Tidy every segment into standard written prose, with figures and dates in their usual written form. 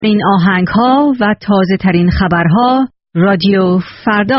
این آهنگ‌ها و تازه ترین خبرها رادیو فردا.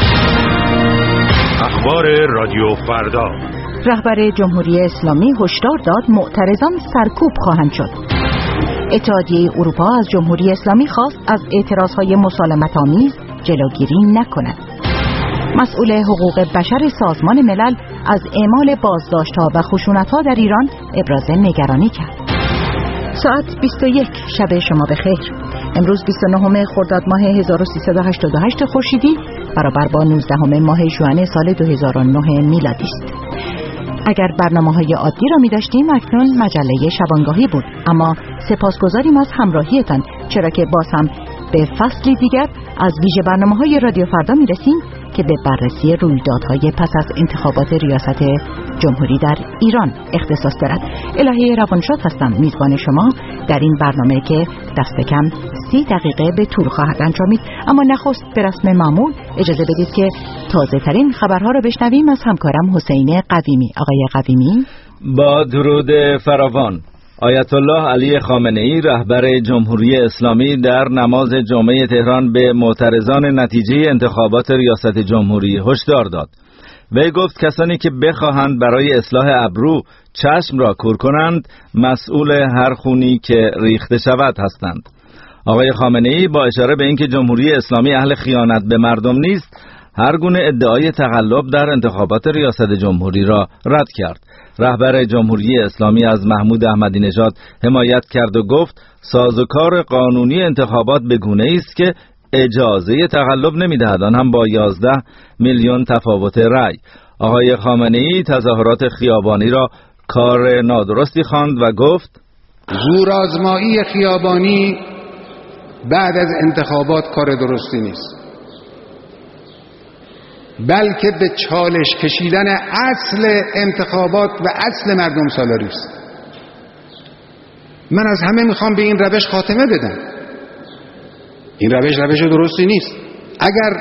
اخبار رادیو فردا. رهبر جمهوری اسلامی هشدار داد معترضان سرکوب خواهند شد. اتحادیه اروپا از جمهوری اسلامی خواست از اعتراضهای مسالمت‌آمیز جلوگیری نکند. مسئول حقوق بشر سازمان ملل از اعمال بازداشت‌ها و خشونت‌ها در ایران ابراز نگرانی کرد. ساعت 21 شب شما بخیر. امروز 29 خرداد ماه 1388 خورشیدی برابر با 19 ماه ژوئن سال 2009 میلادی است. اگر برنامه‌های عادی را می‌داشتیم اکنون مجله شبانگاهی بود، اما سپاسگزاریم از همراهیتان، چرا که باز هم به فصلی دیگر از ویژه برنامه‌های رادیو فردا می‌رسیم که به بررسی رویدادهای پس از انتخابات ریاست جمهوری در ایران اختصاص دارد. الهی روانشاد هستم، میزبان شما در این برنامه که دست کم 30 دقیقه به طول خواهد انجامید. اما نخست به رسم معمول اجازه بدید که تازه ترین خبرها را بشنویم از همکارم حسین قویمی. آقای قویمی، با درود فراوان. آیت الله علی خامنه‌ای رهبر جمهوری اسلامی در نماز جمعه تهران به معترضان نتیجه انتخابات ریاست جمهوری هشدار داد. وی گفت کسانی که بخواهند برای اصلاح ابرو چشم را کور کنند مسئول هر خونی که ریخته شود هستند. آقای خامنه‌ای با اشاره به اینکه جمهوری اسلامی اهل خیانت به مردم نیست، هر گونه ادعای تقلب در انتخابات ریاست جمهوری را رد کرد. رهبر جمهوری اسلامی از محمود احمدی نژاد حمایت کرد و گفت سازوکار قانونی انتخابات به گونه‌ای است که اجازه تقلب نمی‌دهد، آن هم با 11 میلیون تفاوت رأی. آقای خامنه‌ای تظاهرات خیابانی را کار نادرستی خواند و گفت زورآزمایی خیابانی بعد از انتخابات کار درستی نیست، بلکه به چالش کشیدن اصل انتخابات و اصل مردم سالاری است. من از همه میخوام به این روش خاتمه بدم. این روش درستی نیست. اگر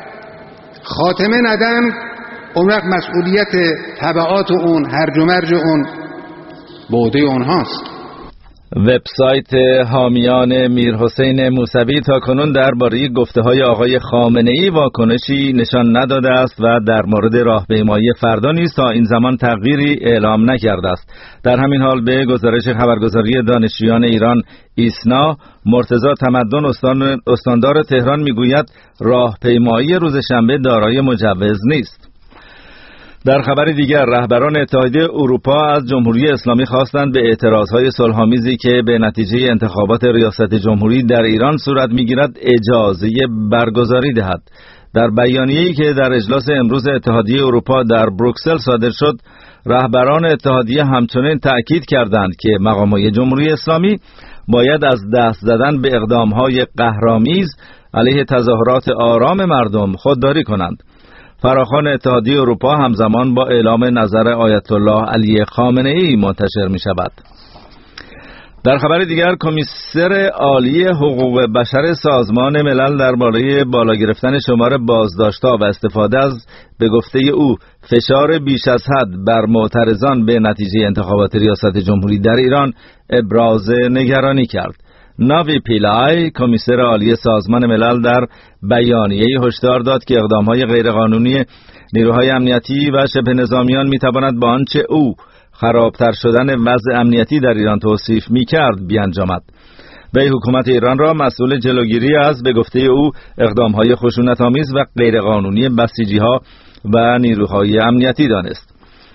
خاتمه ندم، اون وقت مسئولیت تبعات اون، هرج و مرج اون به عهده اونهاست. وبسایت حامیان میرحسین موسوی تاکنون درباره گفته‌های آقای خامنه‌ای واکنشی نشان نداده است و در مورد راهپیمایی فردا نیز تا این زمان تغییری اعلام نکرده است. در همین حال به گزارش خبرگزاری دانشجویان ایران ایسنا، مرتضی تمدن استاندار تهران میگوید راهپیمایی روز شنبه دارای مجوز نیست. در خبر دیگر، رهبران اتحادیه اروپا از جمهوری اسلامی خواستند به اعتراضهای صلح‌آمیزی که به نتیجه انتخابات ریاست جمهوری در ایران صورت می‌گیرد اجازه برگزاری دهد. در بیانیه‌ای که در اجلاس امروز اتحادیه اروپا در بروکسل صادر شد، رهبران اتحادیه همچنین تأکید کردند که مقامات جمهوری اسلامی باید از دست زدن به اقدام‌های قهرآمیز علیه تظاهرات آرام مردم خودداری کنند. فراخوان اتحادیه اروپا همزمان با اعلام نظر آیت الله علی خامنه‌ای منتشر می شود. در خبر دیگر، کمیسر عالی حقوق بشر سازمان ملل درباره بالا گرفتن شمار بازداشت‌ها و استفاده از به گفته او فشار بیش از حد بر معترضان به نتیجه انتخابات ریاست جمهوری در ایران ابراز نگرانی کرد. ناوی پیلای، کمیسر عالی سازمان ملل، در بیانیه‌ای هشدار داد که اقدام‌های غیرقانونی نیروهای امنیتی و شبه نظامیان می‌تواند با آنچه او خرابتر شدن وضع امنیتی در ایران توصیف می‌کرد بیانجامد. وی حکومت ایران را مسئول جلوگیری از به گفته او اقدام‌های خشونت‌آمیز و غیرقانونی بسیجی‌ها و نیروهای امنیتی دانست.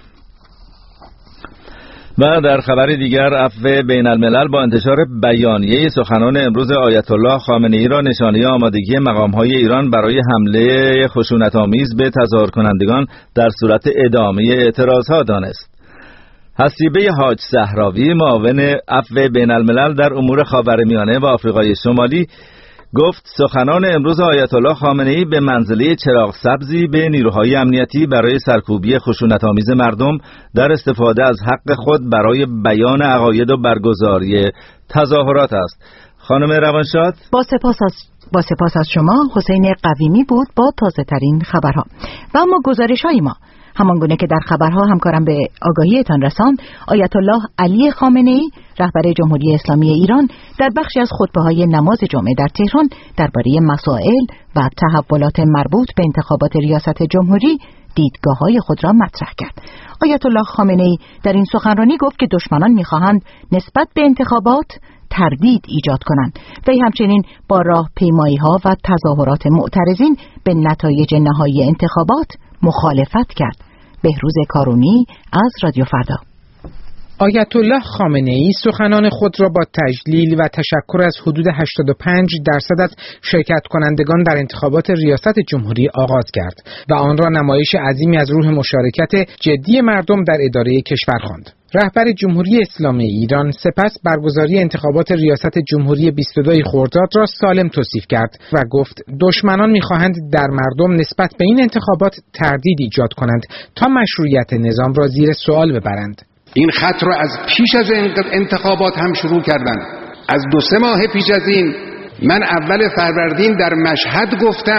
و در خبر دیگر، عفو بین الملل با انتشار بیانیه سخنان امروز آیت الله خامنه‌ای را نشانه آمادگی مقام‌های ایران برای حمله خشونت‌آمیز به تظاهر کنندگان در صورت ادامه اعتراضها دانست. حسیبه حاج صحراوی، معاون عفو بین الملل در امور خاورمیانه و آفریقای شمالی، گفت سخنان امروز آیت الله خامنه‌ای به منزله چراغ سبزی به نیروهای امنیتی برای سرکوبی خشونت‌آمیز مردم در استفاده از حق خود برای بیان عقاید و برگزاری تظاهرات است. خانم روانشاد، با سپاس از شما. حسین قویمی بود با تازه ترین خبرها. و اما گزارش های ما. همانگونه که در خبرها همکارم به آگاهیتان رساند، آیت الله علی خامنه‌ای رهبر جمهوری اسلامی ایران در بخشی از خطبه‌های نماز جمعه در تهران درباره مسائل و تحولات مربوط به انتخابات ریاست جمهوری دیدگاه‌های خود را مطرح کرد. آیت الله خامنه‌ای در این سخنرانی گفت که دشمنان می‌خواهند نسبت به انتخابات تردید ایجاد کنند و همچنین با راهپیمایی‌ها و تظاهرات معترضین به نتایج نهایی انتخابات مخالفت کرد. بهروز کارونی از رادیو فردا. آیت الله خامنه‌ای سخنان خود را با تجلیل و تشکر از حدود 85% از شرکت کنندگان در انتخابات ریاست جمهوری آغاز کرد و آن را نمایش عظیمی از روح مشارکت جدی مردم در اداره کشور خواند. رهبر جمهوری اسلامی ایران سپس برگزاری انتخابات ریاست جمهوری 22 خرداد را سالم توصیف کرد و گفت دشمنان می‌خواهند در مردم نسبت به این انتخابات تردید ایجاد کنند تا مشروعیت نظام را زیر سوال ببرند. این خط رو از پیش از انتخابات هم شروع کردن. از 2-3 ماه پیش از این من اول فروردین در مشهد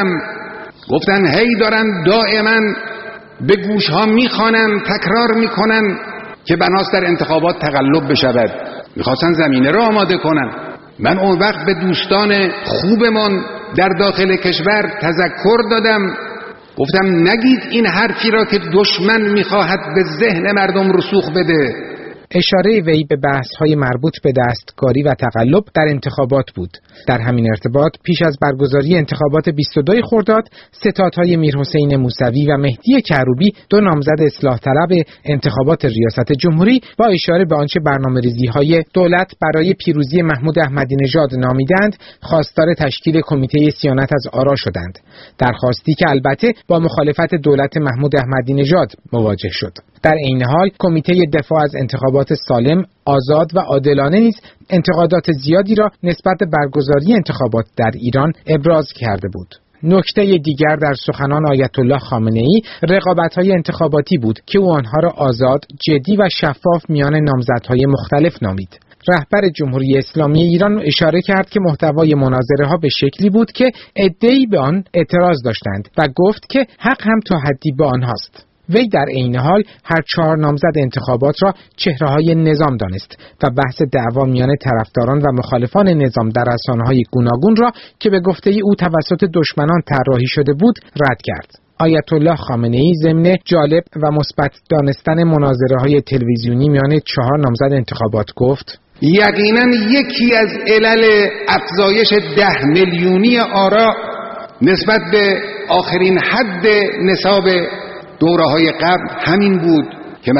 گفتن هی دارن دائما به گوش ها میخوانن، تکرار میکنن که بناست در انتخابات تقلب بشود، میخواستن زمینه رو آماده کنن. من اون وقت به دوستان خوبمان در داخل کشور تذکر دادم، گفتم نگید این حرفی را که دشمن میخواهد به ذهن مردم رسوخ بده. اشاره وی به بحث‌های مربوط به دستکاری و تقلب در انتخابات بود. در همین ارتباط پیش از برگزاری انتخابات 22 خرداد، ستادهای میرحسین موسوی و مهدی کروبی، 2 نامزد اصلاح طلب انتخابات ریاست جمهوری، با اشاره به آنچه برنامه‌ریزی‌های دولت برای پیروزی محمود احمدی نژاد نامیدند، خواستار تشکیل کمیته صیانت از آرا شدند. درخواستی که البته با مخالفت دولت محمود احمدی نژاد مواجه شد. در عین حال کمیته دفاع از انتخابات سالم، آزاد و عادلانه نیز انتقادات زیادی را نسبت به برگزاری انتخابات در ایران ابراز کرده بود. نکته دیگر در سخنان آیت الله خامنه‌ای رقابت‌های انتخاباتی بود که او آنها را آزاد، جدی و شفاف میان نامزدهای مختلف نامید. رهبر جمهوری اسلامی ایران اشاره کرد که محتوای مناظره‌ها به شکلی بود که عده‌ای به آن اعتراض داشتند و گفت که حق هم تا حدی به آنهاست. وی در عین حال هر 4 نامزد انتخابات را چهره‌های نظام دانست و بحث دعوا میان طرفداران و مخالفان نظام در رسانه‌های گوناگون را که به گفته او توسط دشمنان طراحی شده بود رد کرد. آیت الله خامنه‌ای ضمن جالب و مثبت دانستن مناظره‌های تلویزیونی میان 4 نامزد انتخابات گفت: یقینا یکی از علل افزایش 10 میلیونی آرا نسبت به آخرین حد نصاب دوره‌های قبل همین بود که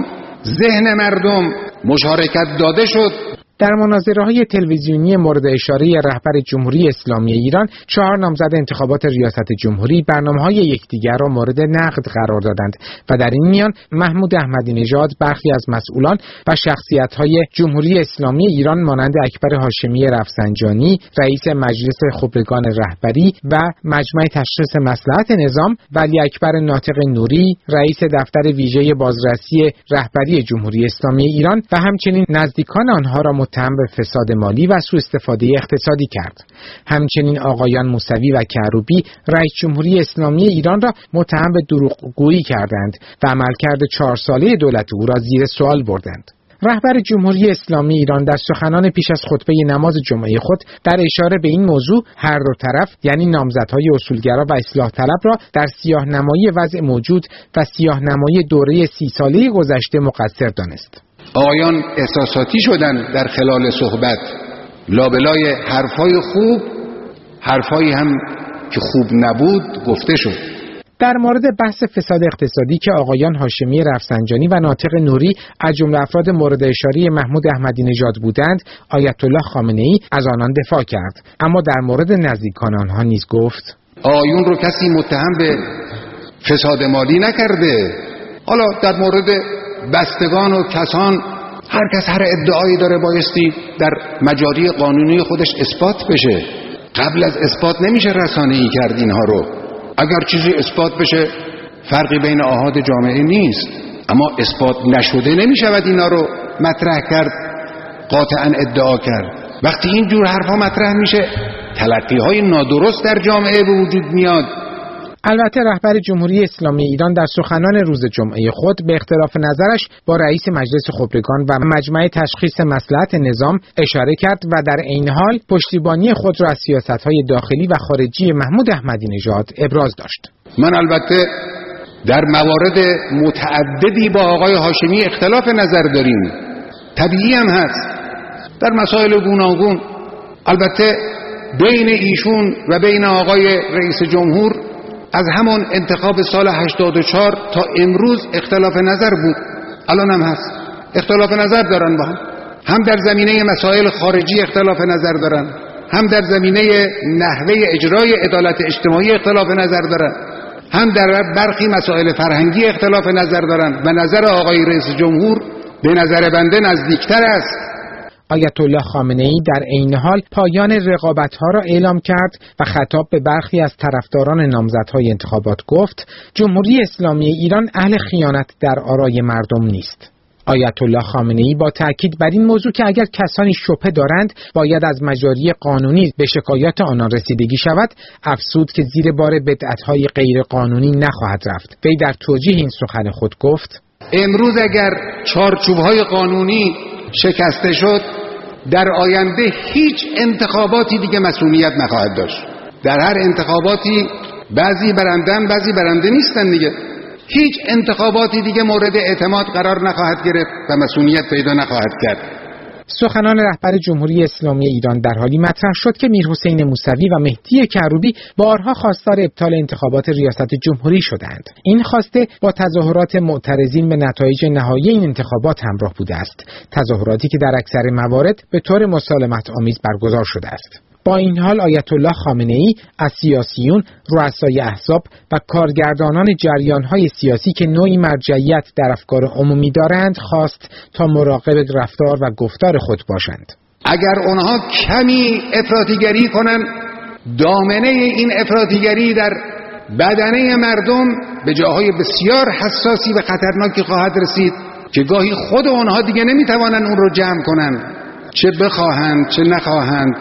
ذهن مردم مشارکت داده شد. در مناظره‌های تلویزیونی مورد اشاره رهبر جمهوری اسلامی ایران، 4 نامزد انتخابات ریاست جمهوری برنامه‌های یکدیگر را مورد نقد قرار دادند و در این میان محمود احمدی نژاد برخی از مسئولان و شخصیت‌های جمهوری اسلامی ایران مانند اکبر هاشمی رفسنجانی، رئیس مجلس خبرگان رهبری و مجمع تشخیص مصلحت نظام، ولی اکبر ناطق نوری، رئیس دفتر ویژه بازرسی رهبری جمهوری اسلامی ایران و همچنین نزدیکان آنها را متهم به فساد مالی و سوء استفاده اقتصادی کرد. همچنین آقایان موسوی و کروبی رئیس جمهوری اسلامی ایران را متهم به دروغگویی کردند و عملکرد 4 ساله دولت او را زیر سوال بردند. رهبر جمهوری اسلامی ایران در سخنان پیش از خطبه نماز جمعه خود در اشاره به این موضوع هر دو طرف یعنی نامزدهای اصولگرا و اصلاح طلب را در سیاه‌نمایی وضع موجود و سیاه‌نمایی دوره 30 ساله گذشته مقصر دانست. آقایان احساساتی شدن در خلال صحبت، لابلای حرفای خوب، حرفایی هم که خوب نبود گفته شد. در مورد بحث فساد اقتصادی که آقایان هاشمی رفسنجانی و ناطق نوری از جمله افراد مورد اشاره محمود احمدی نژاد بودند، آیت الله خامنه‌ای از آنان دفاع کرد، اما در مورد نزدیکان آنها نیز گفت: آقایون رو کسی متهم به فساد مالی نکرده. حالا در مورد بستگان و کسان هر کس هر ادعایی داره، بایستی در مجاری قانونی خودش اثبات بشه. قبل از اثبات نمیشه رسانه‌ای کرد اینها رو. اگر چیزی اثبات بشه فرقی بین آحاد جامعه نیست، اما اثبات نشده نمیشود اینا رو مطرح کرد، قاطعا ادعا کرد. وقتی اینجور حرفا مطرح میشه تلقی‌های نادرست در جامعه به وجود میاد. البته رهبر جمهوری اسلامی ایران در سخنان روز جمعه خود به اختلاف نظرش با رئیس مجلس خبرگان و مجمع تشخیص مصلحت نظام اشاره کرد و در عین حال پشتیبانی خود را از سیاست‌های داخلی و خارجی محمود احمدی نژاد ابراز داشت. من البته در موارد متعددی با آقای هاشمی اختلاف نظر داریم، طبیعی هم هست در مسائل گوناگون. البته بین ایشون و بین آقای رئیس جمهور از همون انتخاب سال 84 تا امروز اختلاف نظر بود، الان هم هست، اختلاف نظر دارن با هم در زمینه مسائل خارجی اختلاف نظر دارن، هم در زمینه نحوه اجرای عدالت اجتماعی اختلاف نظر دارن، هم در برخی مسائل فرهنگی اختلاف نظر دارن و نظر آقای رئیس جمهور به نظر بنده نزدیکتر است. آیت الله خامنه‌ای در عین حال پایان رقابت‌ها را اعلام کرد و خطاب به برخی از طرفداران نامزدهای انتخابات گفت جمهوری اسلامی ایران اهل خیانت در آرای مردم نیست. آیت الله خامنه‌ای با تأکید بر این موضوع که اگر کسانی شبهه دارند باید از مجاری قانونی به شکایات آنان رسیدگی شود، افزود که زیر بار بدعت‌های غیر قانونی نخواهد رفت. وی در توجیه این سخن خود گفت امروز اگر چارچوب‌های قانونی شکسته شد، در آینده هیچ انتخاباتی دیگه مسئولیت نخواهد داشت. در هر انتخاباتی بعضی برندن بعضی برنده نیستن دیگه. هیچ انتخاباتی دیگه مورد اعتماد قرار نخواهد گرفت و مسئولیت پیدا نخواهد کرد. سخنان رهبر جمهوری اسلامی ایران در حالی مطرح شد که میرحسین موسوی و مهدی کروبی بارها خواستار ابطال انتخابات ریاست جمهوری شدند. این خواسته با تظاهرات معترضین به نتایج نهایی این انتخابات همراه بوده است، تظاهراتی که در اکثر موارد به طور مسالمت آمیز برگزار شده است. با این حال آیت الله خامنه‌ای از سیاسیون، رؤسای احزاب و کارگردانان جریان‌های سیاسی که نوعی مرجعیت در افکار عمومی دارند خواست تا مراقب رفتار و گفتار خود باشند. اگر اونها کمی افراطیگری کنن، دامنه این افراطیگری در بدنه مردم به جاهای بسیار حساسی و خطرناکی خواهد رسید که گاهی خود اونها دیگه نمیتوانند اون رو جمع کنند، چه بخواهند چه نخواهند.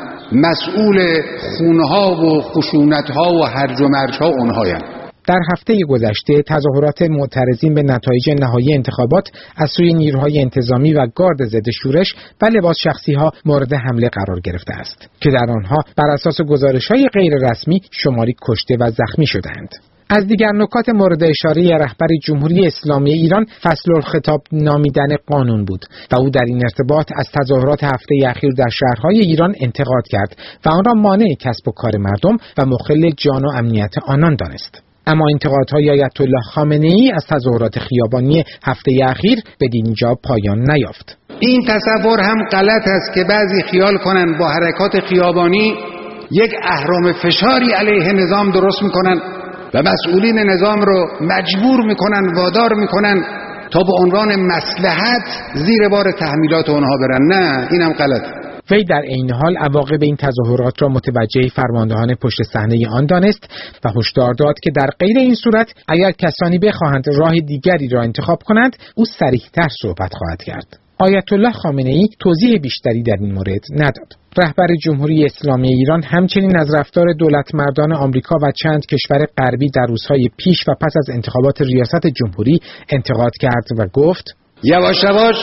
مسئول خونها و خشونتها و هرج و مرجها اونهایند. در هفته گذشته تظاهرات معترضین به نتایج نهایی انتخابات از سوی نیروهای انتظامی و گارد ضد شورش و لباس شخصی‌ها مورد حمله قرار گرفته است که در آنها بر اساس گزارش‌های غیر رسمی شماری کشته و زخمی شدند. از دیگر نکات مورد اشاره رهبر جمهوری اسلامی ایران فصل الخطاب نامیدن قانون بود و او در این ارتباط از تظاهرات هفته اخیر در شهرهای ایران انتقاد کرد و آن را مانع کسب و کار مردم و مخل جان و امنیت آنان دانست. اما انتقادهای آیت الله خامنه‌ای از تظاهرات خیابانی هفته اخیر بدین جا پایان نیافت. این تصور هم غلط است که بعضی خیال کنند با حرکات خیابانی یک اهرم فشاری علیه نظام درست میکنن و مسئولین نظام رو مجبور میکنن، وادار میکنن تا به عنوان مصلحت زیر بار تحمیلات اونها برن. نه، اینم غلط. وی در عین حال عواقب این تظاهرات را متوجه فرماندهان پشت صحنه آن دانست و هشدار داد که در غیر این صورت اگر کسانی بخواهند راه دیگری را انتخاب کنند، او صریح‌تر صحبت خواهد کرد. آیت الله خامنه‌ای توضیح بیشتری در این مورد نداد. رهبر جمهوری اسلامی ایران همچنین از رفتار دولتمردان آمریکا و چند کشور غربی در روزهای پیش و پس از انتخابات ریاست جمهوری انتقاد کرد و گفت یواش یواش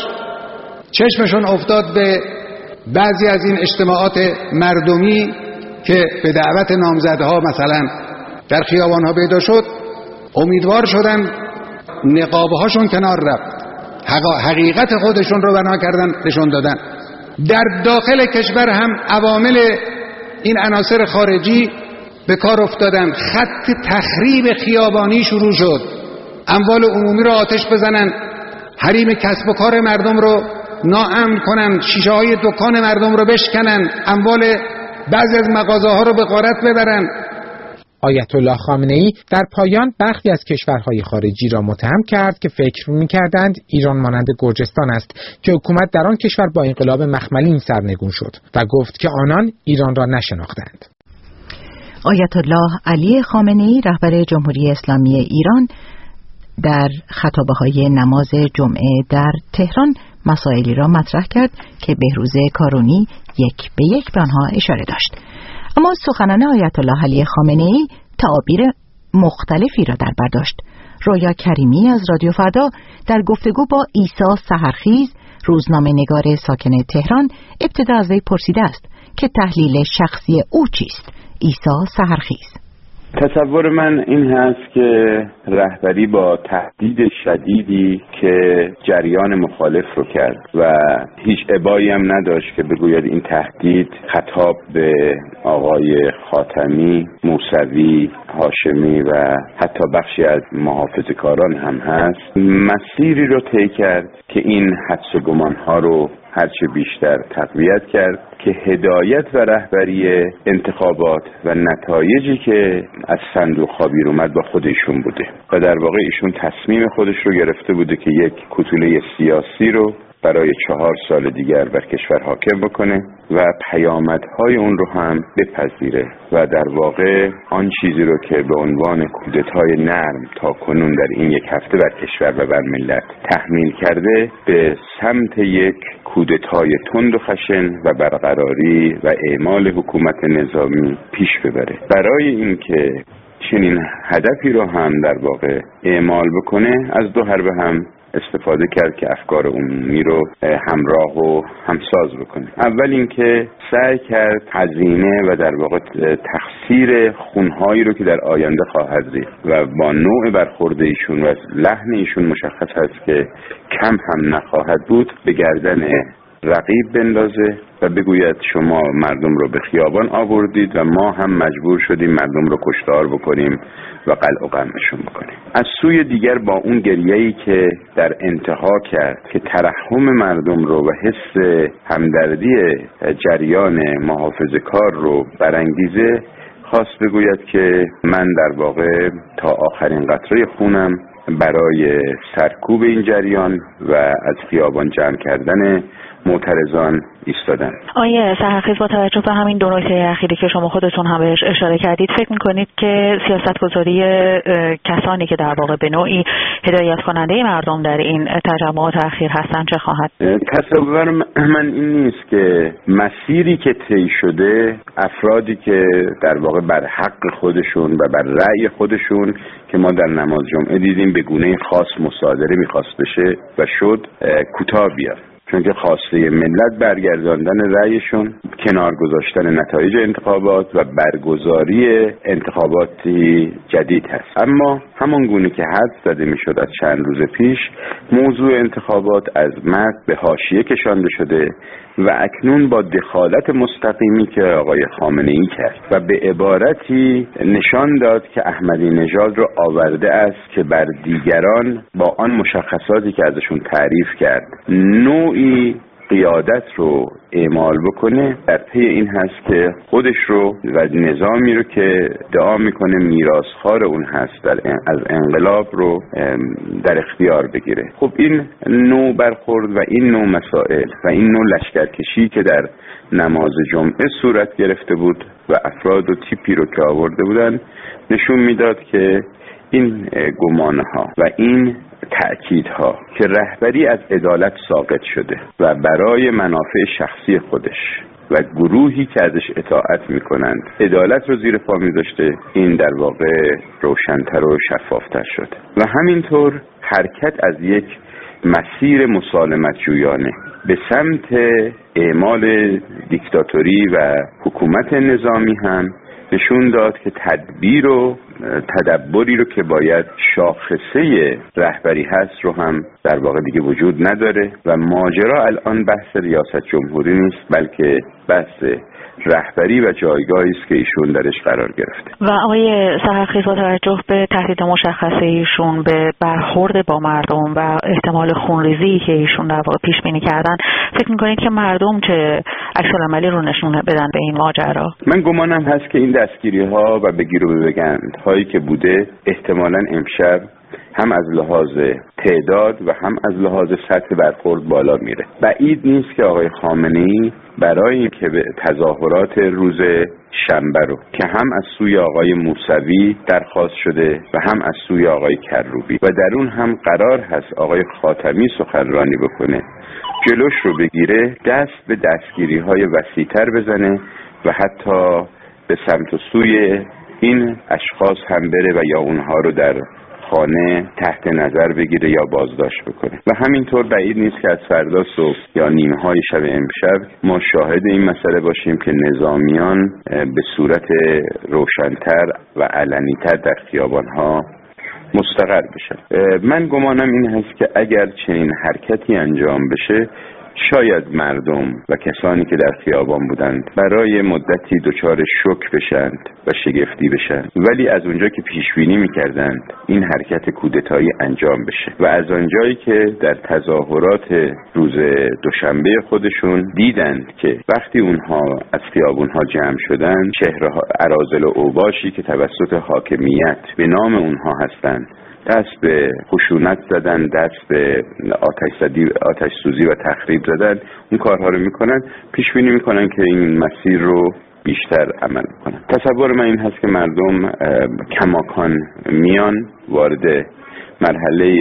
چشمشون افتاد به بعضی از این اجتماعات مردمی که به دعوت نامزدها مثلا در خیابانها پیدا شد، امیدوار شدن نقابهاشون کنار رفت، حقیقت خودشون رو بنا کردن، نشون دادن. در داخل کشور هم عوامل این عناصر خارجی به کار افتادن، خط تخریب خیابانی شروع شد، اموال عمومی رو آتش بزنن، حریم کسب و کار مردم رو ناامن کنن، شیشه های دکان مردم رو بشکنن، اموال بعضی از مغازه ها رو به غارت ببرن. آیت الله خامنه‌ای در پایان برخی از کشورهای خارجی را متهم کرد که فکر می‌کردند ایران مانند گرجستان است که حکومت در آن کشور با انقلاب مخملین سرنگون شد و گفت که آنان ایران را نشناختند. آیت الله علی خامنه‌ای رهبر جمهوری اسلامی ایران در خطابه‌های نماز جمعه در تهران مسائلی را مطرح کرد که بهروز کارونی یک به یک به آنها اشاره داشت. اما سخنان آیت الله علی خامنه‌ای تعابیر مختلفی را در بر داشت. رویا کریمی از رادیو فردا در گفتگو با عیسی سحرخیز، روزنامه‌نگار ساکن تهران، ابتدا از وی پرسیده است که تحلیل شخصی او چیست. عیسی سحرخیز: تصور من این هست که رهبری با تهدید شدیدی که جریان مخالف رو کرد و هیچ ابایی هم نداشت که بگوید این تهدید خطاب به آقای خاتمی، موسوی، هاشمی و حتی بخشی از محافظه‌کاران هم هست، مسیری رو طی کرد که این حدس و گمان‌ها رو هرچه بیشتر تقویت کرد که هدایت و رهبری انتخابات و نتایجی که از صندوق‌ها بیرون اومد با خودشون بوده و در واقع ایشون تصمیم خودش رو گرفته بوده که یک کوتوله سیاسی رو برای 4 سال دیگر بر کشور حاکم بکنه و پیامدهای اون رو هم بپذیره و در واقع آن چیزی رو که به عنوان کودتای نرم تا کنون در این 1 هفته بر کشور و بر ملت تحمیل کرده به سمت یک کودتای تند و خشن و برقراری و اعمال حکومت نظامی پیش ببره. برای اینکه چنین هدفی رو هم در واقع اعمال بکنه از 2 حربه هم استفاده کرد که افکار عمومی رو همراه و همساز بکنه. اول اینکه سعی کرد هزینه و در واقع تخسیر خونهایی رو که در آینده خواهد ریخت و با نوع برخورد ایشون و لحن ایشون مشخص هست که کم هم نخواهد بود، به گردن رقیب بندازه و بگوید شما مردم رو به خیابان آوردید و ما هم مجبور شدیم مردم رو کشتار بکنیم و قلع و قمعشون بکنیم. از سوی دیگر با اون گریه‌ای که در انتها کرد که ترحم مردم رو و حس همدردی جریان محافظه‌کار رو برانگیزه، خواست بگوید که من در واقع تا آخرین قطره خونم برای سرکوب این جریان و از خیابان جمع کردن معترضان ایستادن. آیه سحرخیز، با توجه به همین 2 نکته اخیری که شما خودتون هم بهش اشاره کردید، فکر می‌کنید که سیاستگذاری کسانی که در واقع به نوعی هدایت کننده مردم در این تجمعات اخیر هستن چه خواهد؟ تصور من این نیست که مسیری که طی شده، افرادی که در واقع بر حق خودشون و بر رأی خودشون که ما در نماز جمعه دیدیم به گونه خاص مصادره می‌خواست بشه و شد، کوتاه بیاد. چون که خواسته ملت برگرداندن رأیشون، کنار گذاشتن نتایج انتخابات و برگزاری انتخاباتی جدید هست. اما همان گونه که حد زده میشد از چند روز پیش، موضوع انتخابات از متن به حاشیه کشانده شده و اکنون با دخالت مستقیمی که آقای خامنه‌ای کرد و به عبارتی نشان داد که احمدی نژاد رو آورده است که بر دیگران با آن مشخصاتی که ازشون تعریف کرد نوعی قیادت رو اعمال بکنه، در پی این هست که خودش رو و نظامی رو که ادعا میکنه میراثخوار اون هست از انقلاب رو در اختیار بگیره. خب این نوع برخورد و این نوع مسائل و این نوع لشکرکشی که در نماز جمعه صورت گرفته بود و افراد و تیپی رو که آورده بودن نشون میداد که این گمانه‌ها و این تأکیدها که رهبری از عدالت ساقط شده و برای منافع شخصی خودش و گروهی که ازش اطاعت میکنند عدالت رو زیر پا میذاشته، این در واقع روشن‌تر و شفافتر شد و همینطور حرکت از یک مسیر مسالمت جویانه به سمت اعمال دیکتاتوری و حکومت نظامی هم نشون داد که تدبیر و تدبری رو که باید شاخصه رهبری هست رو هم در واقع دیگه وجود نداره و ماجرا الان بحث ریاست جمهوری نیست، بلکه بحث رهبری و جایگاهی است که ایشون درش قرار گرفته. و آقای سحرخیز، با توجه به تهدید مشخصه ایشون به برخورد با مردم و احتمال خونریزی که ایشون در واقع پیش بینی کردن، فکر می‌کنید که مردم چه عکس‌العملی رو نشون بدن به این ماجرا؟ من گمانم هست که این دستگیری‌ها و بگیر و ببند هایی که بوده احتمالاً امشب هم از لحاظ تعداد و هم از لحاظ سطح برخورد بالا میره. بعید نیست که آقای خامنه‌ای برای اینکه به تظاهرات روز شنبه رو که هم از سوی آقای موسوی درخواست شده و هم از سوی آقای کروبی و در اون هم قرار هست آقای خاتمی سخنرانی بکنه، جلوش رو بگیره، دست به دستگیری‌های وسیع‌تر بزنه و حتی به سمت و سوی این اشخاص هم بره و یا اونها رو در خانه تحت نظر بگیره یا بازداشت بکنه. و همینطور بعید نیست که از فردا صبح یا نیمه‌های شب امشب ما شاهد این مسئله باشیم که نظامیان به صورت روشن‌تر و علنی‌تر در خیابان‌ها مستقر بشن. من گمانم این هست که اگر چنین حرکتی انجام بشه، شاید مردم و کسانی که در خیابان بودند برای مدتی دچار شوک بشند و شگفتی بشند، ولی از اونجا که پیشبینی میکردند این حرکت کودتایی انجام بشه و از آنجایی که در تظاهرات روز دوشنبه خودشون دیدند که وقتی اونها از خیابونها جمع شدند، چهره‌ها اراذل و اوباشی که توسط حاکمیت به نام اونها هستند دست به خشونت زدن، دست به آتش سوزی و تخریب زدن، اون کارها رو میکنن، پیش بینی میکنن که این مسیر رو بیشتر عمل کنن. تصور من این هست که مردم کماکان میان وارد مرحله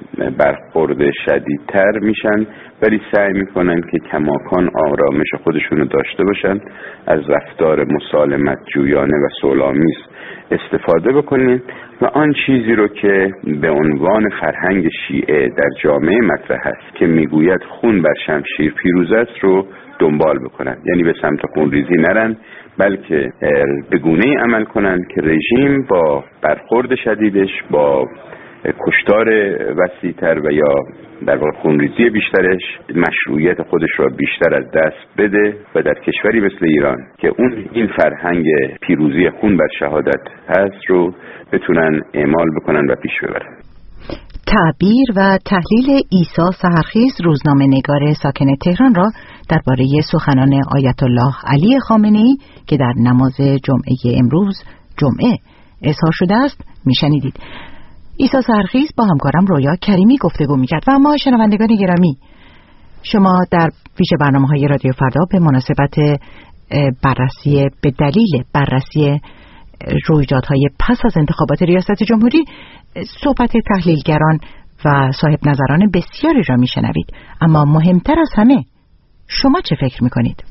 برخورد شدیدتر میشن، ولی سعی میکنن که کماکان آرامش خودشون رو داشته باشن، از رفتار مسالمت جویانه و صلح‌آمیز استفاده بکنین و آن چیزی رو که به عنوان فرهنگ شیعه در جامعه مطرح است که میگوید خون بر شمشیر پیروز است رو دنبال بکنن. یعنی به سمت خونریزی نرن، بلکه به گونه‌ای عمل کنن که رژیم با برخورد شدیدش، با کشتار وسیع‌تر و یا در واقع خونریزی بیشترش مشروعیت خودش را بیشتر از دست بده و در کشوری مثل ایران که این فرهنگ پیروزی خون بر شهادت هست رو بتونن اعمال بکنن و پیش ببرن. تعبیر و تحلیل عیسی سحرخیز، روزنامه‌نگار ساکن تهران، را درباره سخنان آیت الله علی خامنه‌ای که در نماز جمعه امروز جمعه اظهار شده است میشنیدید. عیسی سحرخیز با همکارم رویا کریمی گفتگو میکرد. و ما شنوندگان گرامی، شما در پیش برنامه‌های رادیو فردا به مناسبت بررسی به دلیل بررسی رویدادهای پس از انتخابات ریاست جمهوری صحبت تحلیلگران و صاحب نظران بسیاری را میشنوید. اما مهمتر از همه، شما چه فکر میکنید؟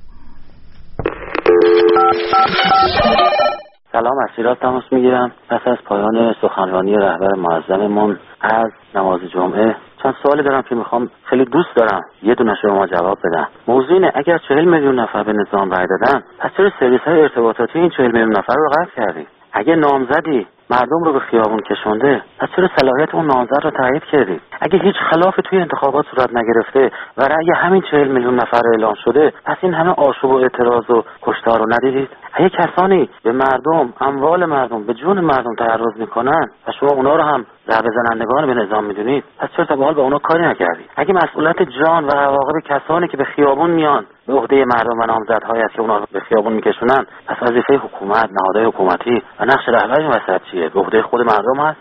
سلام، از شیراز تماس میگیرم. پس از پایان سخنرانی رهبر معظممون از نماز جمعه چند سوالی دارم که میخوام، خیلی دوست دارم یه دونش رو ما جواب بدم. موضوع اینه اگر 40 میلیون نفر به نظام رای دادن، پس چرا سرویس‌های ارتباطاتی این 40 میلیون نفر رو قطع کردی؟ اگه نامزدی مردم رو به خیابون کشونده، پس چرا صلاحیت اون نامزد رو تایید کردی؟ اگه هیچ خلافی توی انتخابات صورت نگرفته و رأی همین 40 میلیون نفر اعلام شده، پس این همه آشوب و اعتراض و کشتار رو ندیدید؟ اگه کسانی به مردم، اموال مردم، به جون مردم تعرض میکنن و شما اونا رو هم ضربه زنندگان به نظام میدونید، پس چرا تا به حال به اونا کاری نکردید؟ اگه مسئولیت جان و عواقب کسانی که به خیابون میان به عهده مردم و نامزدهایی است که اونا رو به خیابون میکشونن، پس وظیفه حکومت، نهادهای حکومتی و نقش رهبر این وسط چیه؟ به عهده خود مردم هست؟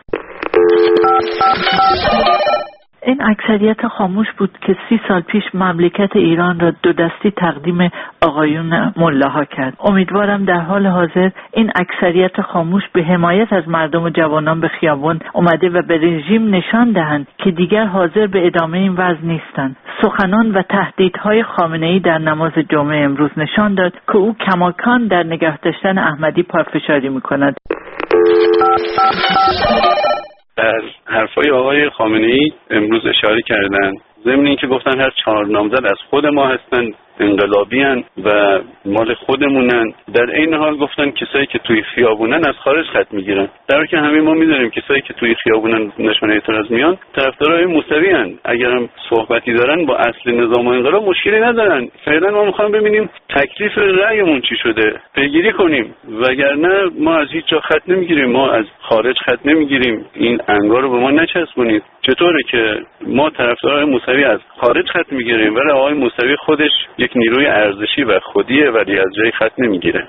این اکثریت خاموش بود که 30 سال پیش مملکت ایران را دو دستی تقدیم آقایون ملاها کرد. امیدوارم در حال حاضر این اکثریت خاموش به حمایت از مردم و جوانان به خیابان اومده و به رژیم نشان دهند که دیگر حاضر به ادامه این وضع نیستند. سخنان و تهدیدهای خامنه‌ای در نماز جمعه امروز نشان داد که او کماکان در نگه داشتن احمدی پافشاری می‌کند. در حرفای آقای خامنه‌ای امروز اشاره کردند، ضمن اینکه گفتن هر 4 نامزد از خود ما هستند، انقلابیان و مال خودمونن، در این حال گفتن کسایی که توی خیابونن از خارج خط میگیرن، در حالی که همه ما میدونیم کسایی که توی خیابونن نشانه اعتراض میان طرفدارای موسوی ان. اگرم صحبتی دارن با اصل نظام و انقلاب مشکلی ندارن. فعلا ما میخوایم ببینیم تکلیف رأیمون چی شده، پیگیری کنیم، وگرنه ما از هیچ جا خط نمیگیریم، ما از خارج خط نمیگیریم. این انگار رو به ما نچسبونید. چطوره که ما طرفدارای موسوی از خارج خط میگیریم ولی آقای موسوی خودش یک نیروی ارزشی و خودیه ولی از جای خط نمیگیره؟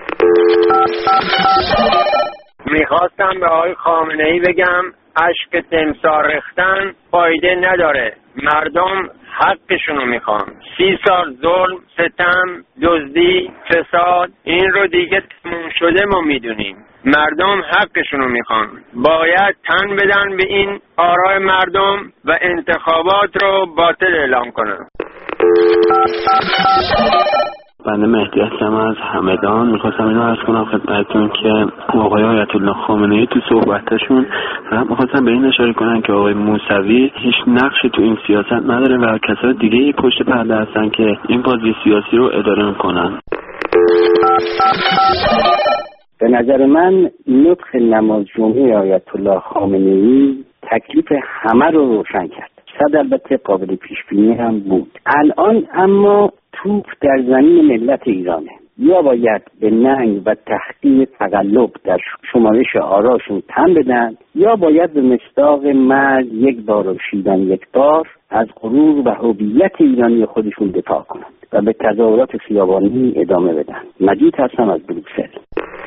میخواستم به آقای خامنه‌ای بگم اشک تمسار ریختن فایده نداره. مردم حقشونو میخوان. 30 سال ظلم، ستم، دزدی، فساد، این رو دیگه تموم شده ما میدونیم. مردم حقشونو میخوان. باید تن بدن به این آرای مردم و انتخابات رو باطل اعلام کنن. بنده مهدی هستم از همدان. میخواستم اینو عرض کنم خدمتتون که آقای آیت الله خامنه‌ای تو صحبتاشون میخواستم به این اشاره کنن که آقای موسوی هیچ نقشی تو این سیاست نداره و کسای دیگه پشت پرده هستن که این بازی سیاسی رو اداره میکنن. به نظر من نطق نماز جمعه آیت الله خامنه‌ای تکلیف همه رو روشن کرد. صد البته قابل پیش بینی هم بود. الان اما توپ در زمین ملت ایرانه. یا باید به ننگ و تحقیر تقلب در شمارش آراشون تن بدن، یا باید به مصداق مرد یک بار و شیدن یک بار از غرور و هویت ایرانی خودشون دفاع کنند و به تظاهرات خیابانی ادامه بدن. مجید هستم از بروکسل.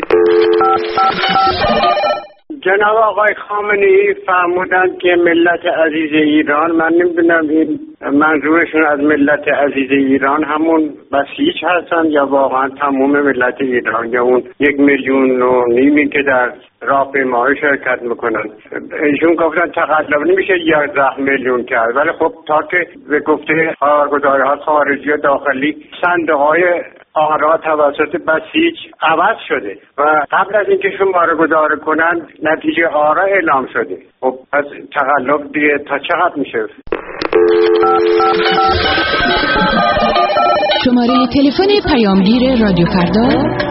جناب آقای خامنه‌ای فرمودند که ملت عزیز ایران، من نمیدونم این منظورشون از ملت عزیز ایران همون بسیج هستن یا واقعا تمام ملت ایران یا اون 1.5 میلیون که در راهپیمایی شرکت میکنن. ایشون گفتن تقلب نمیشه 11 میلیون کرد، ولی خب تا که به گفته خبرگزاری‌ها خارجی و داخلی صندوق‌های آرا توسط بسیج عوض شده و قبل از اینکه شماره گذاری کنن نتیجه آرا اعلام شده. خب پس تقلب دیگه تا چقدر میشه؟ شماره تلفن پیامگیر رادیو فردا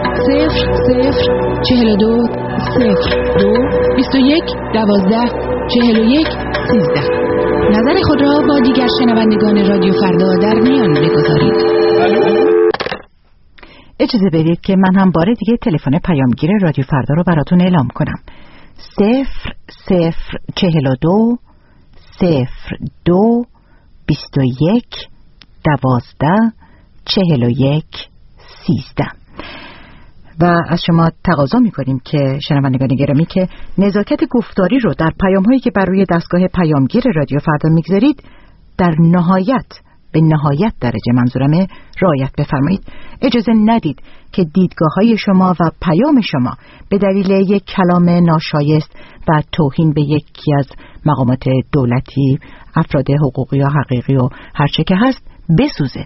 0042 02 21 12 41 13. نظر خود را با دیگر شنوندگان رادیو فردا در میان بگذارید. اجازه بدید که من هم بار دیگه تلفن پیامگیر رادیو فردا رو براتون اعلام کنم. 0042 02 21 12 41 13. و از شما تقاضا می‌کنیم که شنوندگان گرامی که نزاکت گفتاری رو در پیام‌هایی که بر روی دستگاه پیامگیر رادیو فردا می‌گذارید در به نهایت درجه منظورمه رعایت بفرمایید. اجازه ندید که دیدگاه‌های شما و پیام شما به دلیل یک کلام ناشایست و توهین به یکی از مقامات دولتی، افراد حقوقی یا حقیقی و هر چه که هست بسوزه.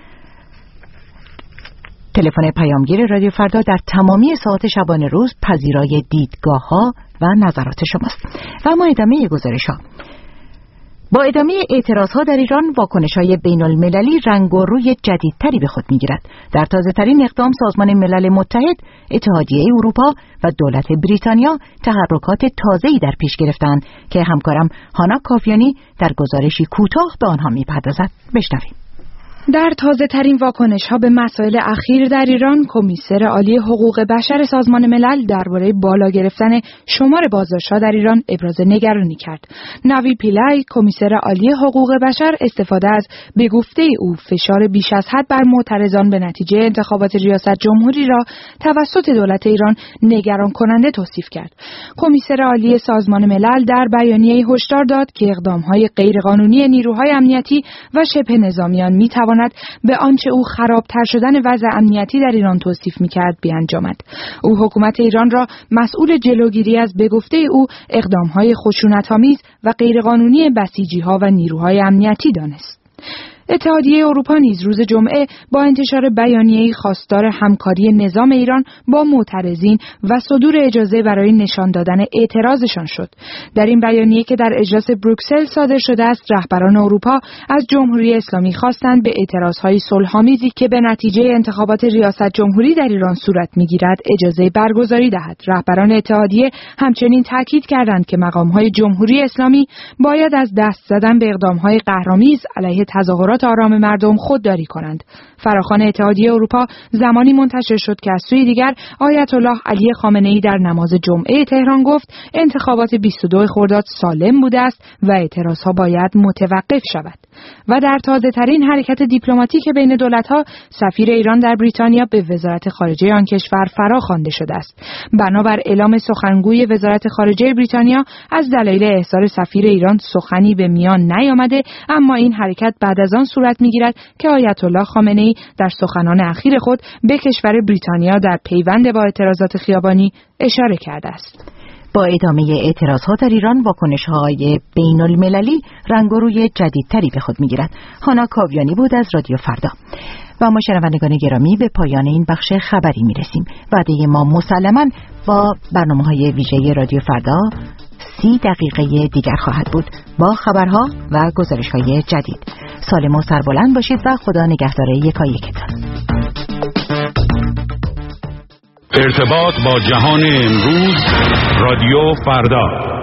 تلفن پیامگیر رادیو فردا در تمامی ساعات شبانه روز پذیرای دیدگاه‌ها و نظرات شماست. و اما ادامه گزارش‌ها. با ادامه اعتراضها در ایران، واکنش‌های بین‌المللی رنگ و روی جدیدتری به خود می‌گیرد. در تازه‌ترین اقدام سازمان ملل متحد، اتحادیه اروپا و دولت بریتانیا تحرکات تازه‌ای در پیش گرفتند که همکارم هانا کافیانی در گزارشی کوتاه به آنها می‌پردازد. بشنویم. در تازه‌ترین واکنش‌ها به مسائل اخیر در ایران، کمیسر عالی حقوق بشر سازمان ملل درباره بالا گرفتن شمار بازداشت‌ها در ایران ابراز نگرانی کرد. نوی پیلای، کمیسر عالی حقوق بشر، استفاده از به گفته او فشار بیش از حد بر معترضان به نتیجه انتخابات ریاست جمهوری را توسط دولت ایران نگران کننده توصیف کرد. کمیسر عالی سازمان ملل در بیانیه‌ای هشدار داد که اقدام‌های غیرقانونی نیروهای امنیتی و شبه نظامیان می‌تواند به آنچه او خرابتر شدن وضع امنیتی در ایران توصیف می‌کرد بیانجامد. او حکومت ایران را مسئول جلوگیری از به گفته او اقدام‌های خشونت‌آمیز و غیرقانونی بسیجی‌ها و نیروهای امنیتی دانست. اتحادیه اروپا نیز روز جمعه با انتشار بیانیه‌ای خواستار همکاری نظام ایران با معترضین و صدور اجازه برای نشان دادن اعتراضشان شد. در این بیانیه که در اجلاس بروکسل صادر شده است، رهبران اروپا از جمهوری اسلامی خواستند به اعتراضهای صلح‌آمیزی که به نتیجه انتخابات ریاست جمهوری در ایران صورت می‌گیرد اجازه برگزاری دهد. رهبران اتحادیه همچنین تاکید کردند که مقام‌های جمهوری اسلامی باید از دست زدن به اقدام‌های قهرآمیز علیه تظاهرات آرام مردم خودداری کنند. فراخوان اتحادیه اروپا زمانی منتشر شد که از سوی دیگر آیت الله علی خامنه‌ای در نماز جمعه تهران گفت انتخابات 22 خرداد سالم بوده است و اعتراضها باید متوقف شود. و در تازه‌ترین حرکت دیپلماتیک بین دولت‌ها، سفیر ایران در بریتانیا به وزارت خارجه آن کشور فراخوانده شده است. بنابر اعلام سخنگوی وزارت خارجه بریتانیا، از دلایل احضار سفیر ایران سخنی به میان نیامده، اما این حرکت بعد از آن صورت می‌گیرد که آیت الله خامنه‌ای در سخنان اخیر خود به کشور بریتانیا در پیوند با اعتراضات خیابانی اشاره کرده است. با ادامه اعتراضها در ایران، واکنش‌های بین‌المللی رنگ و روی جدیدتری به خود می‌گیرد. هانا کاویانی بود از رادیو فردا. و ما شنوندگان گرامی به پایان این بخش خبری میرسیم. وعده ما مسلماً با برنامه‌های ویژه رادیو فردا 30 دقیقه دیگر خواهد بود با خبرها و گزارش‌های جدید. سالم و سربلند باشید و خدا نگهدار یکایکتان. ارتباط با جهان امروز، رادیو فردا.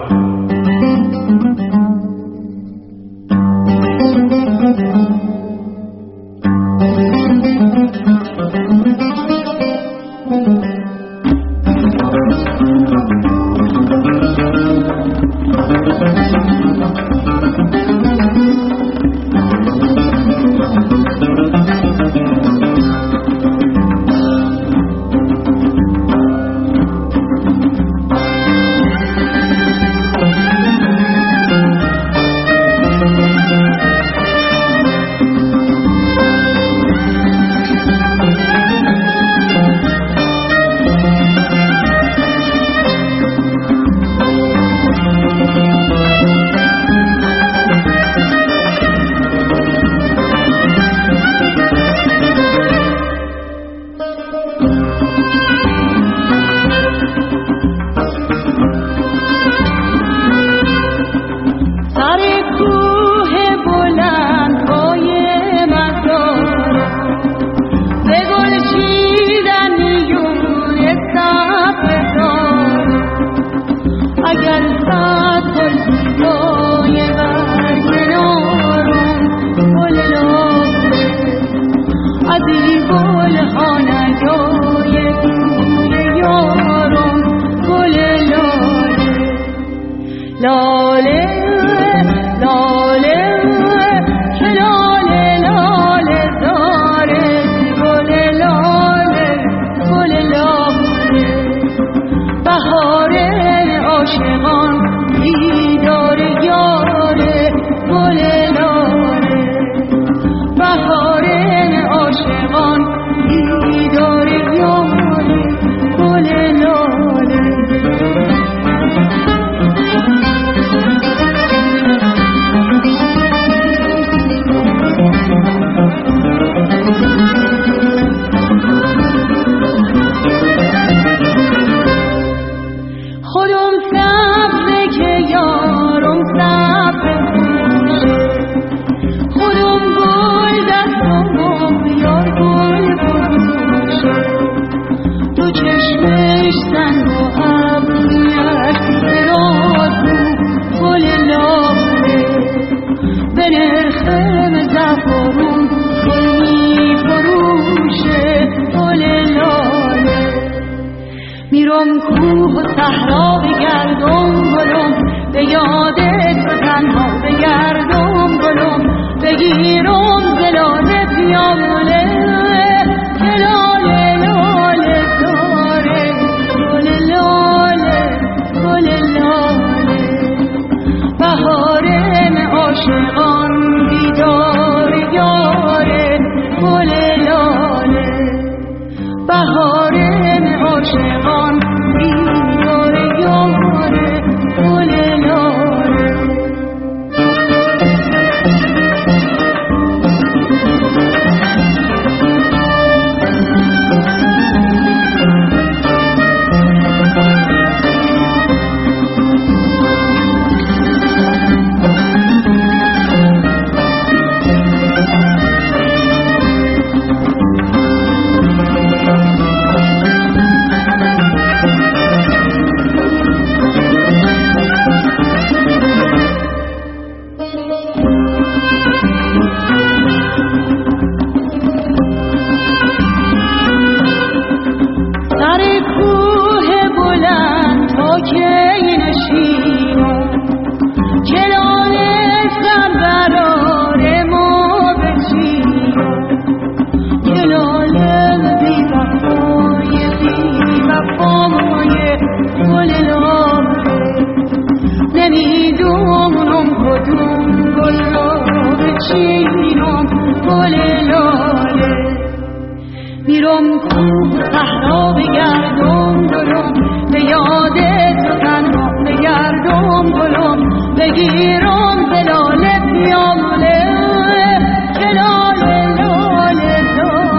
بگیرم به لاله پیامله که لاله لاله داره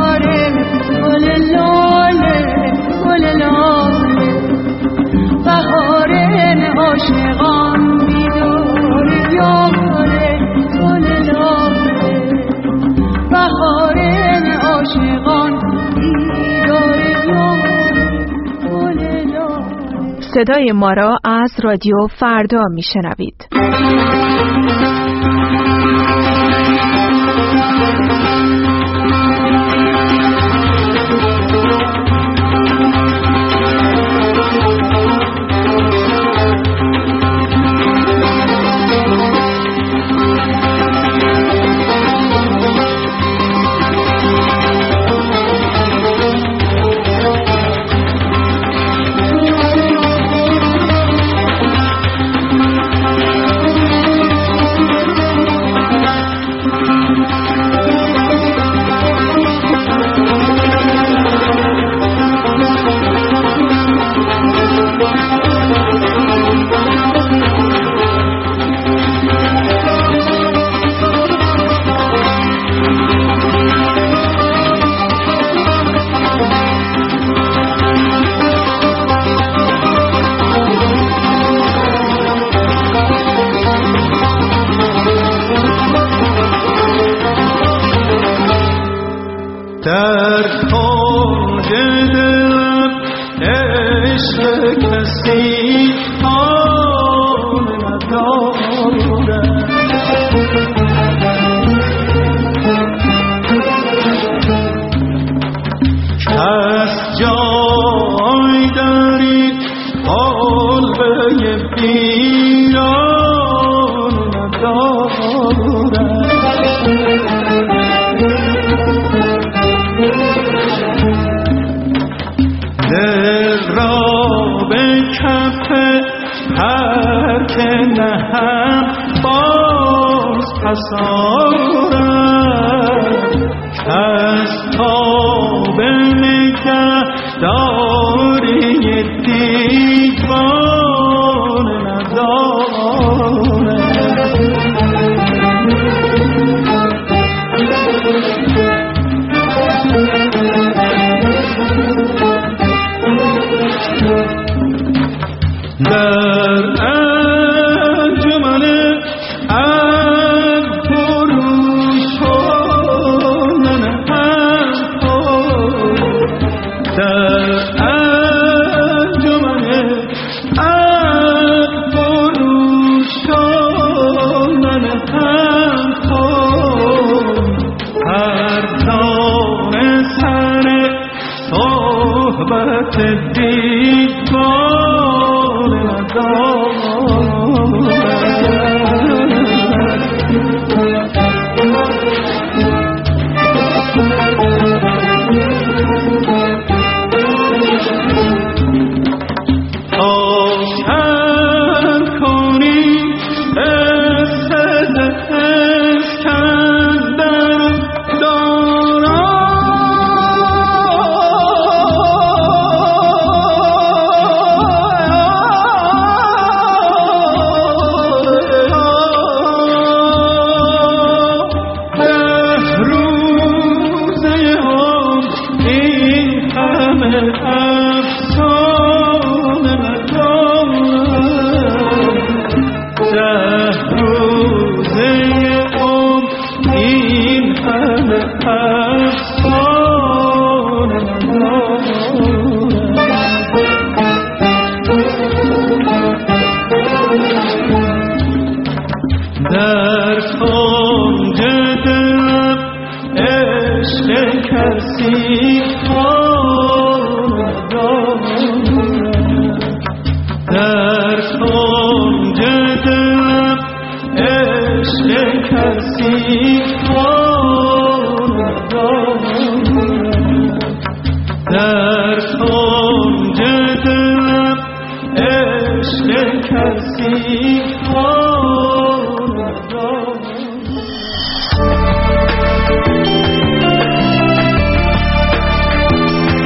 بهار عاشقان بیدار یاره گل لاله بهار عاشقان بیدار یاره گل لاله. صدای ما را از رادیو فردا میشنوید.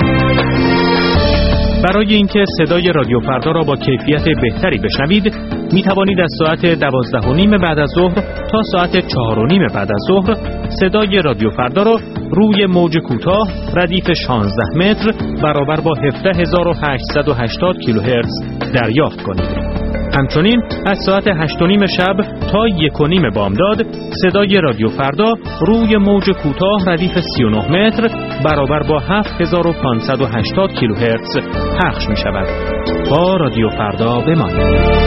برای اینکه صدای رادیو فردا را با کیفیت بهتری بشنوید، می توانید از ساعت 12:30 بعد از ظهر تا ساعت 4:30 بعد از ظهر صدای رادیو فردا را روی موج کوتاه ردیف 16 متر برابر با 17880 کیلوهرتز دریافت کنید. همچنین از ساعت 8:30 شب تا 1:30 بامداد صدای رادیو فردا روی موج کوتاه ردیف 39 متر برابر با 7580 کیلوهرتز پخش می شود. با رادیو فردا بمانید.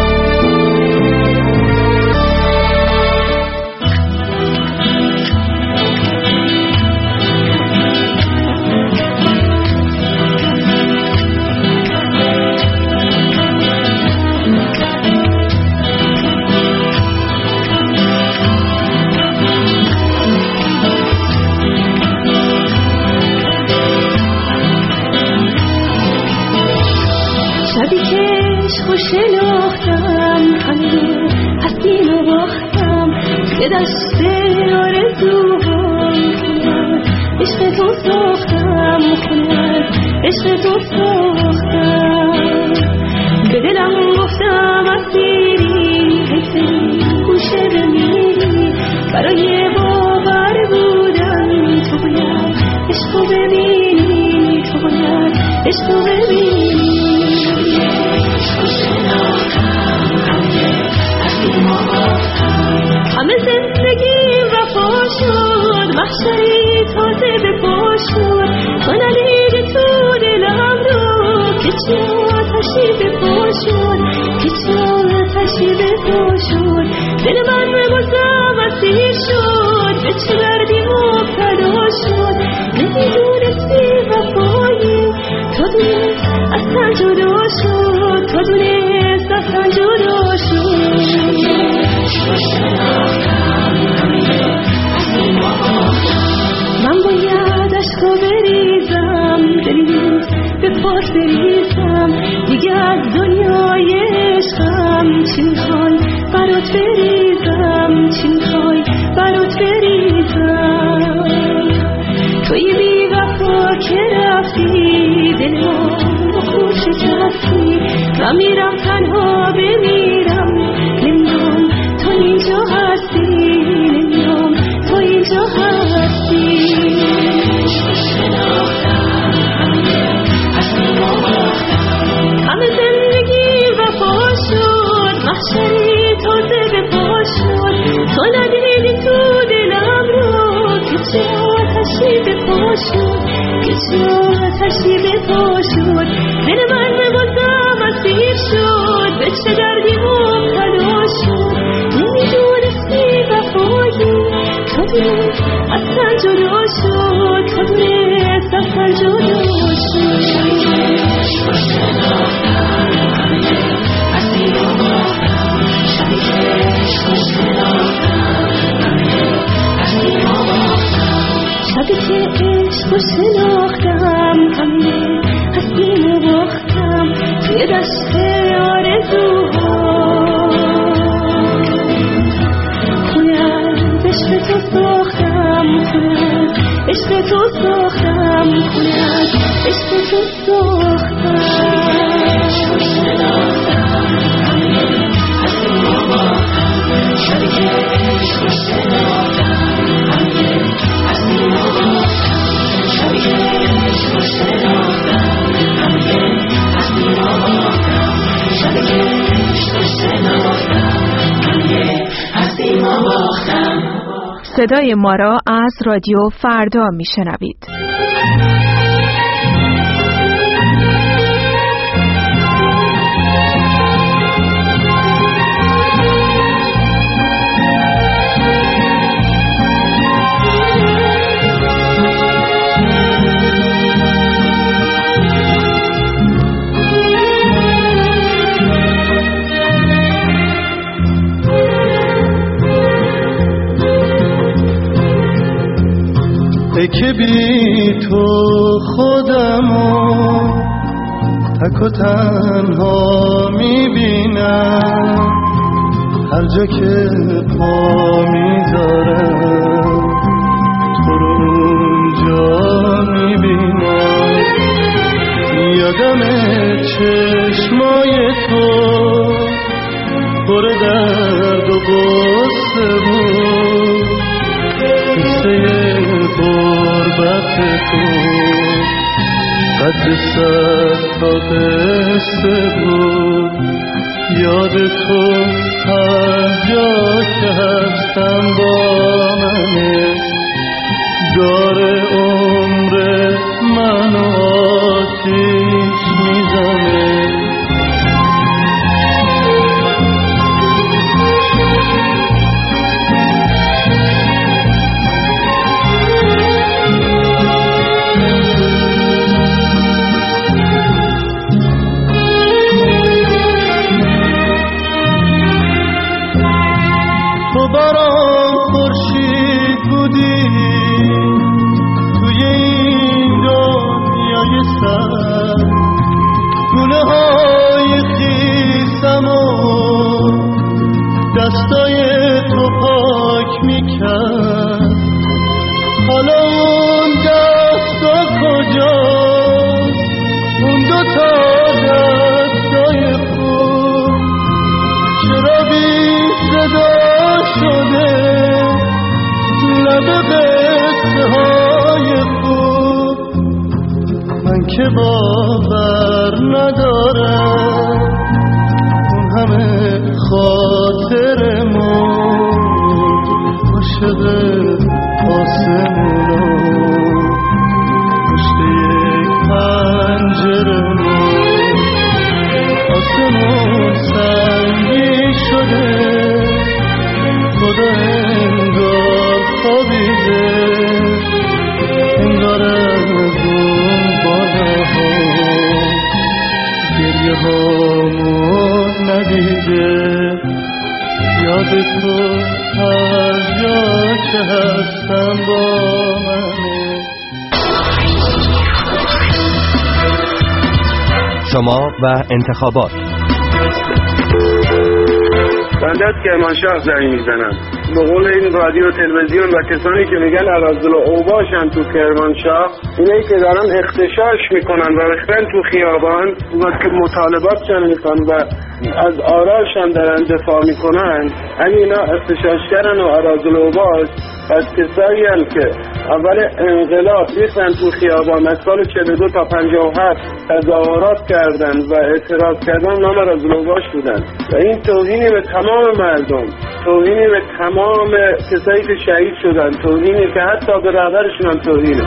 شناختم همه هستیم و باختم که دست آرزوهام کنم عشق تو ساختم کنم عشق تو ساختم به دلم گفتم اسیری حیفی گوشه بمیری برای باور بودن تو باید عشق رو ببینی تو باید عشق رو ببینی همه زندگیم وفا شد محشری تازه به پا شد تو ندیدی تو دلم رو که چه آتشی به پا شد که چه آتشی به پا شد دل من بازم اسیر شد به چه دردی مبتلا شد نمیدونستی وفایی تو دونست اصلا جدا شد تو دونست اصلا جدا شد من باید عشقا بریزم دلیز به پاس بریزم دیگه از دنیای عشقم چی میخوای برات بریزم چی میخوای برات بریزم توی بی وفا که رفتی دلم خود شکستی من میرم تنها بمیرم نمیدونم تو اینجا هستی نمیدونم تو اینجا هستی همه زندگی وفا شد محشری تازه به پا شد تو ندیدی تو دلم رو که چه آتشی به پا شد که چه آتشی به پا شد دل من بازم اسیر شد به چه دردی مبتلا شد نمیدونستی وفایی تو دونست اصلا جدا شد تو دونست اصلا جدا شد شبی که عشق رو شناختم همه هستیم و باختم توی دشت آرزوها خونه از عشق تو ساختم خونه از عشق تو ساختم خونه از عشق تو ساختم شبی که عشق رو شناختم صدای ما را از رادیو فردا میشنوید. که بی تو خودمو تک و تنها میبینم هر جا که پا میذارم تو رو اونجا میبینم یادم چشمای تو پر درد و غصه بود، قصه غربت تو قد 100 تا قصه بود. یاد تو هر جا که هستم با منه، دار عمر منو آتیش میزنه. تو برام خورشید بودی توی این دنیای سر، گونه های خیسم و دستای تو پاک میکرد. حالا اون دستا کجاست، اون 2 تا دستای خوب چرا بی صدا شده؟ لب قصه های خوب من که باور ندارم، اون همه خاطرمون عاشق آسمونا پشت یک پنجرمون. آسمون سنگی شده، خدا انگار خوابیده، انگار از اون بالاها گریه هامون ندیده. یاد تو هر جا که هستم با منه. شما و انتخابات. بنده از کرمانشاه زنگ میزنم. به قول این رادیو تلویزیون و کسانی که میگن اراذل و اوباشن تو کرمانشاه، اینایی که دارن اختشاش میکنن و رفتن تو خیابان و که مطالباتشان میکنن و از آراشان دارن دفاع میکنن، اگه اینا اختشاشگرن و اراذل و اوباش، از کسایی هم که اول انقلاب ریختن تو خیابان از سال 42 تا 57 تظاهرات کردن و اعتراض کردن، نام اراذل و اوباش بودن. و این توهینی به تمام مردم، توهینی به تمام کسایی که شهید شدن، توهینی که حتی به رهبرشون هم توهینه.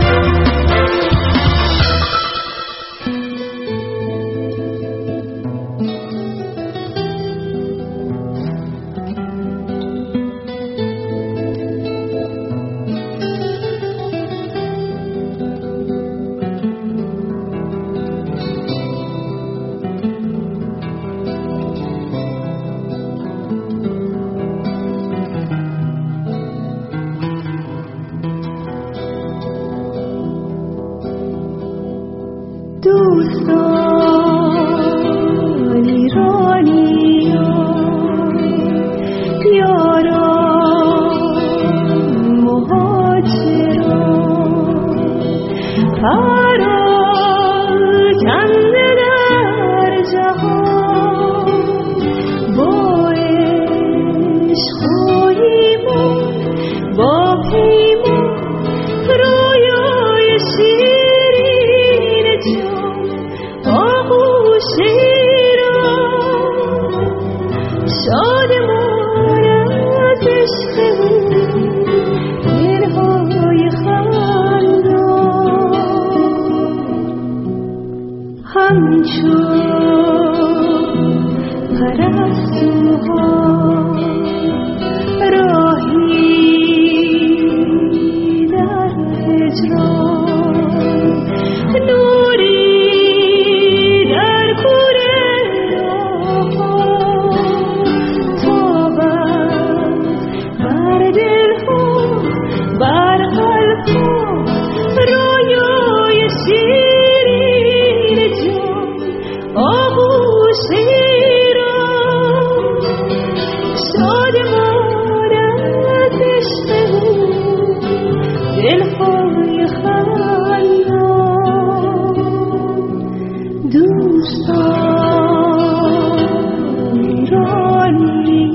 دوستان ایرانی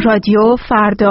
رادیو فردا.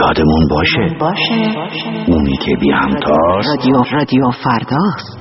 یادمون باشه اونی که بی همتاست رادیو فرداست.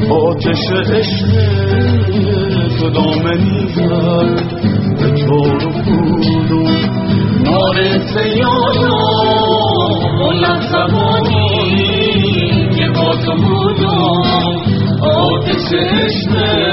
آتش عشق تو دامنی زد به چار و پولو نار سیادا بلند زبانی که با تو بودم آتش عشق